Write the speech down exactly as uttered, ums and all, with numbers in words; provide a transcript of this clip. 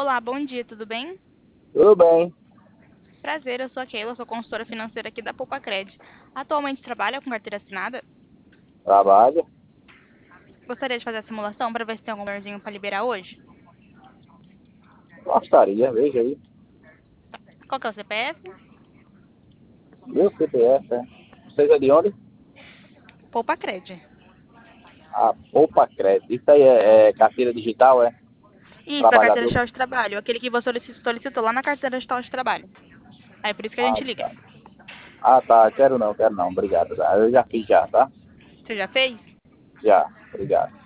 Olá, bom dia, tudo bem? Tudo bem, Prazer, eu sou a Keila, sou consultora financeira aqui da Poupa Cred. Atualmente trabalha com carteira assinada? trabalho, Gostaria de fazer a simulação para ver se tem algum valorzinho para liberar hoje? gostaria, veja aí. Qual que é o C P F? Meu C P F, é. Seja de onde? Poupa Cred. A Poupa Crédito. Isso aí é, é carteira digital, é? Isso, a carteira Trabalhador. digital de trabalho, aquele que você solici- solicitou lá na carteira digital de trabalho. Aí por isso que a Ah, gente liga. tá. Ah, tá. Quero não, quero não. Obrigado. Tá? Eu já fiz já, tá? Você já fez? Já. Obrigado.